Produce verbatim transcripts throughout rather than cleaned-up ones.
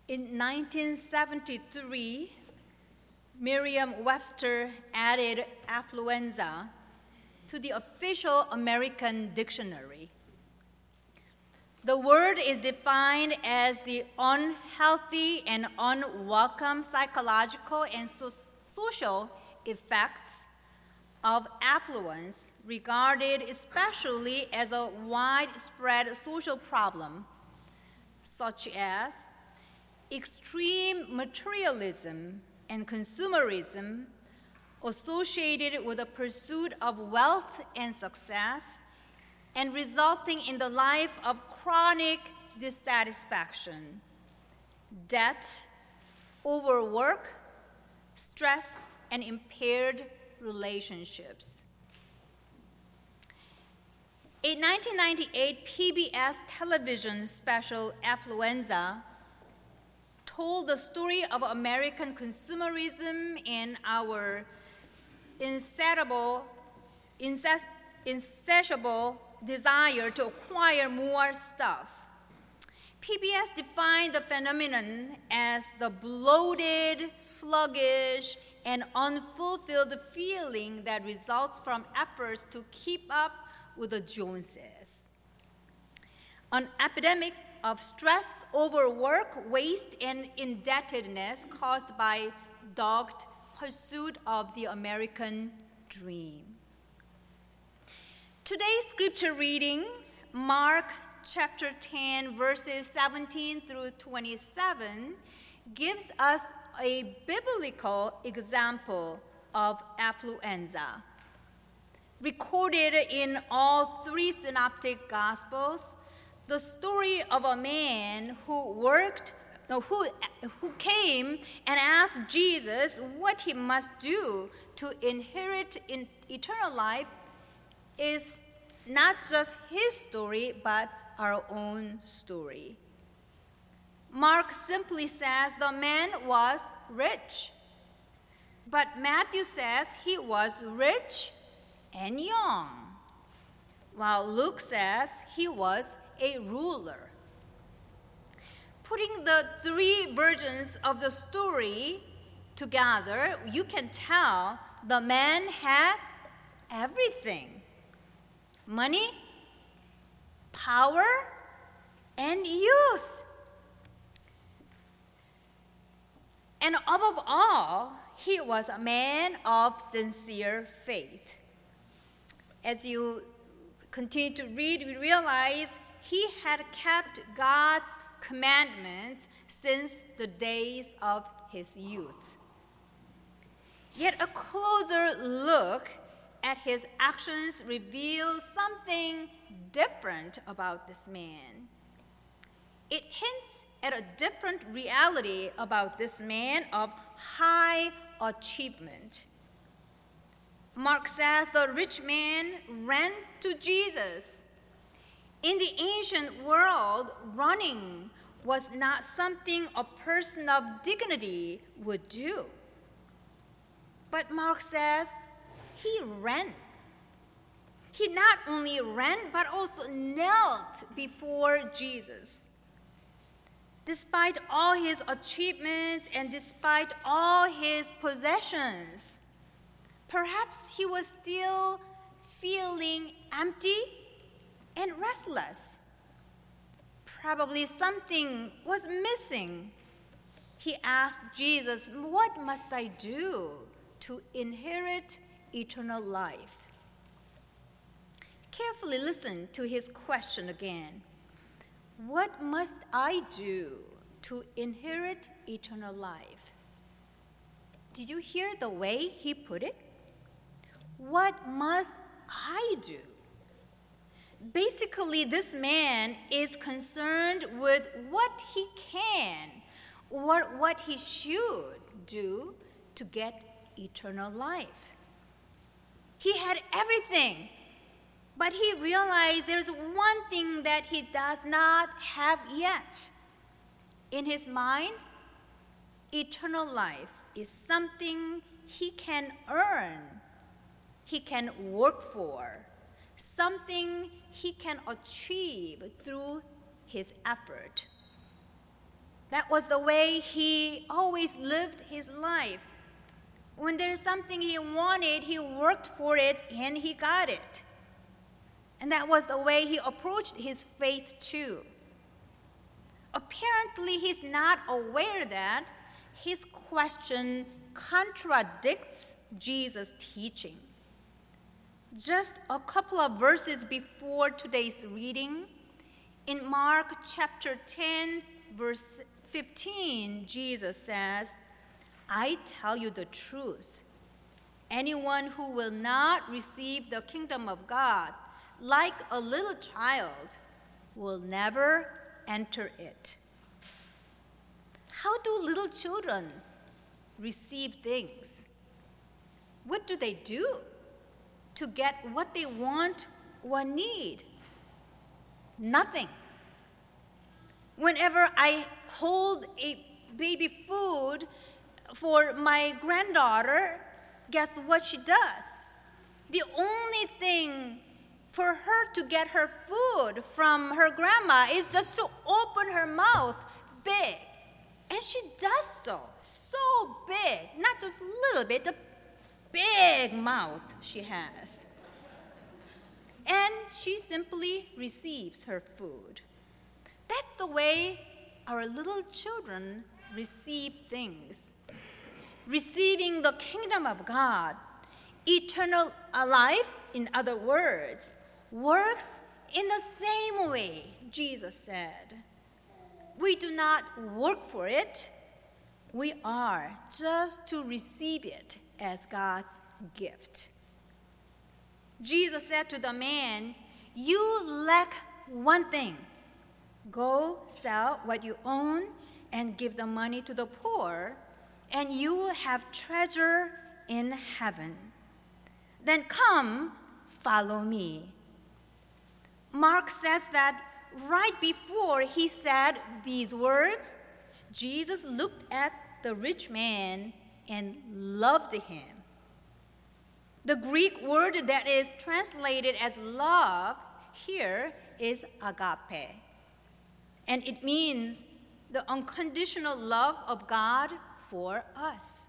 In nineteen seventy-three, Merriam-Webster added affluenza to the official American dictionary. The word is defined as the unhealthy and unwelcome psychological and so- social effects of affluence, regarded especially as a widespread social problem, such as extreme materialism and consumerism associated with the pursuit of wealth and success, and resulting in the life of chronic dissatisfaction, debt, overwork, stress, and impaired relationships. A nineteen ninety-eight P B S television special, Affluenza, told the story of American consumerism and our insatiable, insat- insatiable desire to acquire more stuff. P B S defined the phenomenon as the bloated, sluggish, and unfulfilled feeling that results from efforts to keep up with the Joneses. An epidemic of stress, overwork, waste, and indebtedness caused by dogged pursuit of the American dream. Today's scripture reading, Mark chapter ten, verses seventeen through twenty-seven, gives us a biblical example of affluenza. Recorded in all three synoptic gospels, the story of a man who worked, no, who, who came and asked Jesus what he must do to inherit in eternal life is not just his story, but our own story. Mark simply says the man was rich, but Matthew says he was rich and young, while Luke says he was a ruler. Putting the three versions of the story together, you can tell the man had everything: money, power, and youth. And above all, he was a man of sincere faith. As you continue to read, we realize he had kept God's commandments since the days of his youth. Yet a closer look at his actions reveals something different about this man. It hints at a different reality about this man of high achievement. Mark says the rich man ran to Jesus. In the ancient world, running was not something a person of dignity would do. But Mark says he ran. He not only ran, but also knelt before Jesus. Despite all his achievements and despite all his possessions, perhaps he was still feeling empty and restless. Probably something was missing. He asked Jesus, "What must I do to inherit eternal life?" Carefully listen to his question again. What must I do to inherit eternal life? Did you hear the way he put it? What must I do? Basically, this man is concerned with what he can, or what he should do to get eternal life. He had everything, but he realized there's one thing that he does not have yet. In his mind, eternal life is something he can earn, he can work for, something he can achieve through his effort. That was the way he always lived his life. When there's something he wanted, he worked for it and he got it. And that was the way he approached his faith too. Apparently, he's not aware that his question contradicts Jesus' teaching. Just a couple of verses before today's reading, in Mark chapter ten, verse fifteen, Jesus says, "I tell you the truth. Anyone who will not receive the kingdom of God like a little child will never enter it." How do little children receive things? What do they do to get what they want or need? Nothing. Whenever I hold a baby food for my granddaughter, guess what she does? The only thing for her to get her food from her grandma is just to open her mouth big. And she does so, so big, not just a little bit, a big mouth she has. And she simply receives her food. That's the way our little children receive things. Receiving the kingdom of God, eternal life, in other words, works in the same way, Jesus said. We do not work for it. We are just to receive it as God's gift. Jesus said to the man, "You lack one thing. Go sell what you own and give the money to the poor, and you will have treasure in heaven. Then come, follow me." Mark says that right before he said these words, Jesus looked at the rich man and loved him. The Greek word that is translated as love here is agape, and it means the unconditional love of God for us.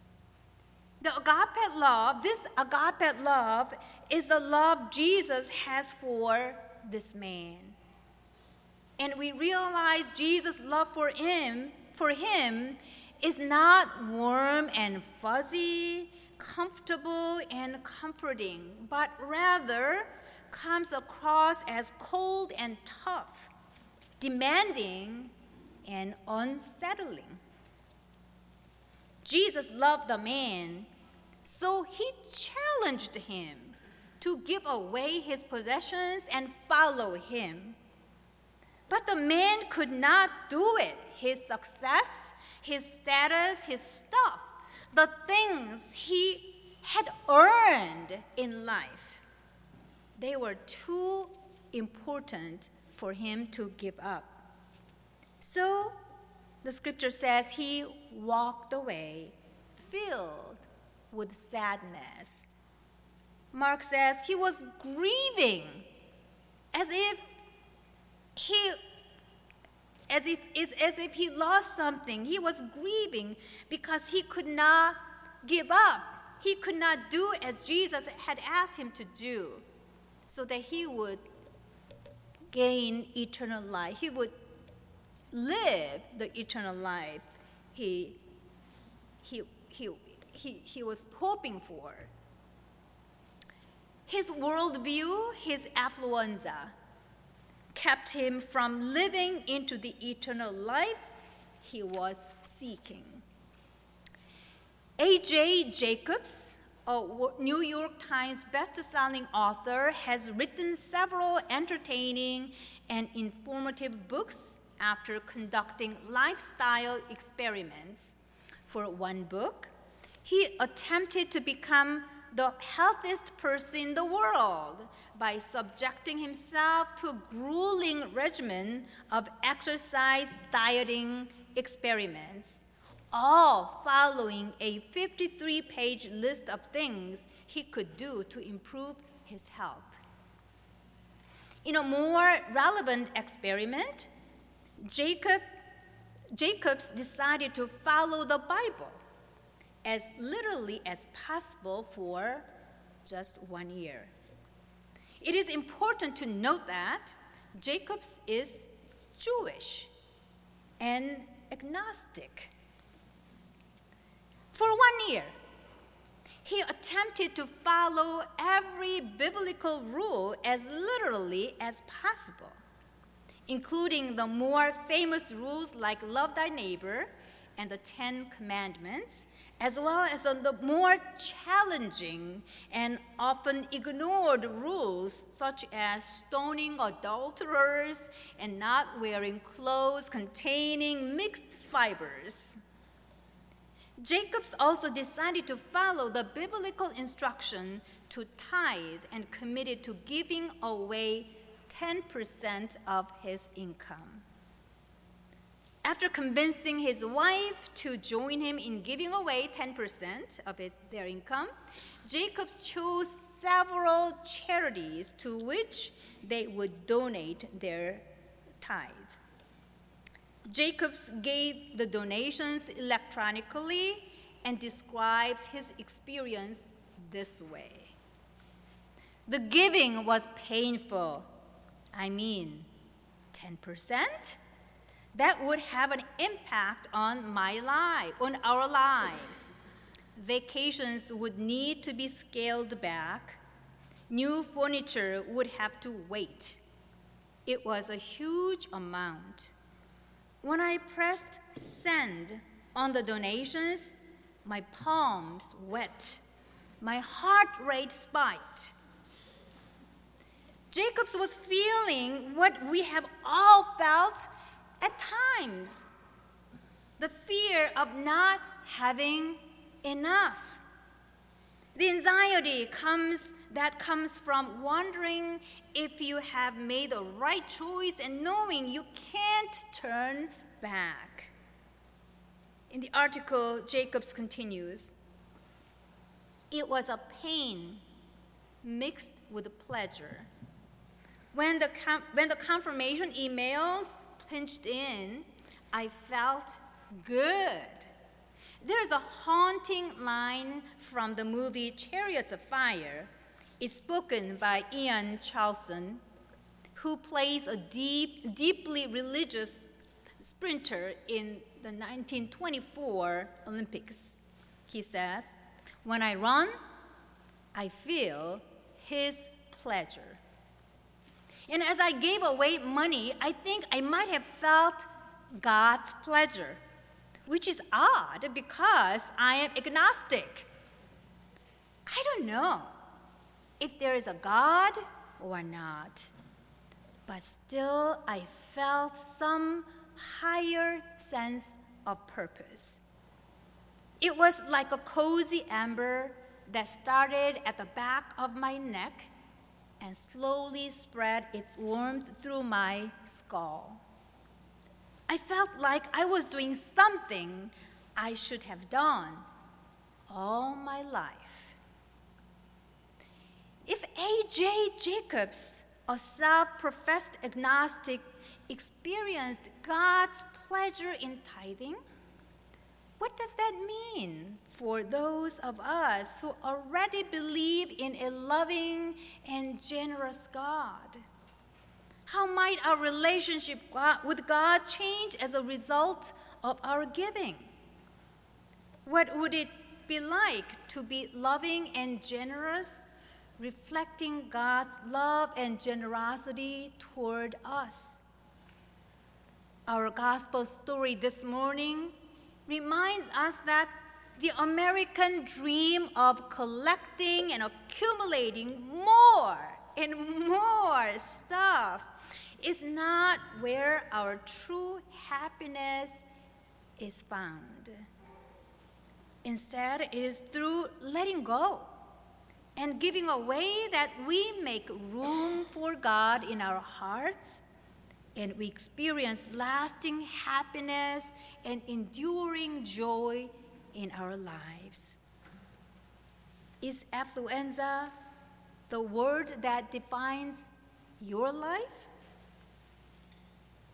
The agape love, this agape love, is the love Jesus has for this man. And we realize Jesus' love for him, for him is not warm and fuzzy, comfortable and comforting, but rather comes across as cold and tough, demanding and unsettling. Jesus loved the man, so he challenged him to give away his possessions and follow him. But the man could not do it. His success, his status, his stuff, the things he had earned in life, they were too important for him to give up. So the scripture says he walked away filled with sadness. Mark says he was grieving as if he as if as if he lost something. He was grieving because he could not give up. He could not do as Jesus had asked him to do, so that he would gain eternal life. He would live the eternal life he he he he, he was hoping for. His worldview, his affluenza, kept him from living into the eternal life he was seeking. A J Jacobs, a New York Times best-selling author, has written several entertaining and informative books after conducting lifestyle experiments. For one book, he attempted to become the healthiest person in the world by subjecting himself to a grueling regimen of exercise dieting experiments, all following a fifty-three page list of things he could do to improve his health. In a more relevant experiment, Jacob Jacob decided to follow the Bible as literally as possible for just one year. It is important to note that Jacob is Jewish and agnostic. For one year, he attempted to follow every biblical rule as literally as possible, including the more famous rules like love thy neighbor and the Ten Commandments, as well as on the more challenging and often ignored rules such as stoning adulterers and not wearing clothes containing mixed fibers. Jacob also decided to follow the biblical instruction to tithe and committed to giving away ten percent of his income. After convincing his wife to join him in giving away ten percent of his, their income, Jacob chose several charities to which they would donate their tithe. Jacob gave the donations electronically and describes his experience this way. The giving was painful. I mean, ten percent? That would have an impact on my life, on our lives. Vacations would need to be scaled back. New furniture would have to wait. It was a huge amount. When I pressed send on the donations, my palms wet. My heart rate spiked. Jacob was feeling what we have all felt at times, the fear of not having enough. The anxiety comes that comes from wondering if you have made the right choice and knowing you can't turn back. In the article, Jacob continues, "It was a pain mixed with pleasure. When the, com- when the confirmation emails pinched in, I felt good." There's a haunting line from the movie Chariots of Fire. It's spoken by Ian Charleson, who plays a deep, deeply religious sprinter in the nineteen twenty-four Olympics. He says, "When I run, I feel his pleasure." And as I gave away money, I think I might have felt God's pleasure, which is odd because I am agnostic. I don't know if there is a God or not, but still I felt some higher sense of purpose. It was like a cozy ember that started at the back of my neck and slowly spread its warmth through my skull. I felt like I was doing something I should have done all my life. If A J Jacobs, a self-professed agnostic, experienced God's pleasure in tithing, what does that mean for those of us who already believe in a loving and generous God? How might our relationship with God change as a result of our giving? What would it be like to be loving and generous, reflecting God's love and generosity toward us? Our gospel story this morning reminds us that the American dream of collecting and accumulating more and more stuff is not where our true happiness is found. Instead, it is through letting go and giving away that we make room for God in our hearts, and we experience lasting happiness and enduring joy in our lives. Is affluenza the word that defines your life?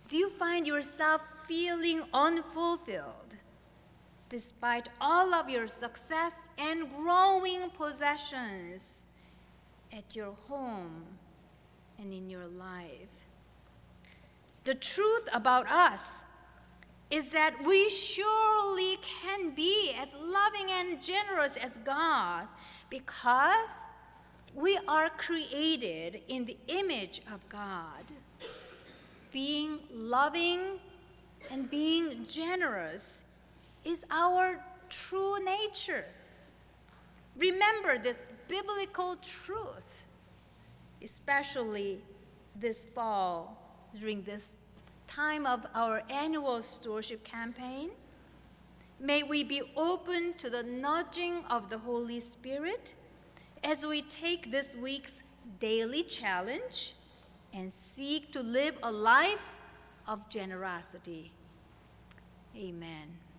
Do you find yourself feeling unfulfilled despite all of your success and growing possessions at your home and in your life? The truth about us is that we surely can be as loving and generous as God because we are created in the image of God. Being loving and being generous is our true nature. Remember this biblical truth, especially this fall during this time of our annual stewardship campaign. May we be open to the nudging of the Holy Spirit as we take this week's daily challenge and seek to live a life of generosity. Amen.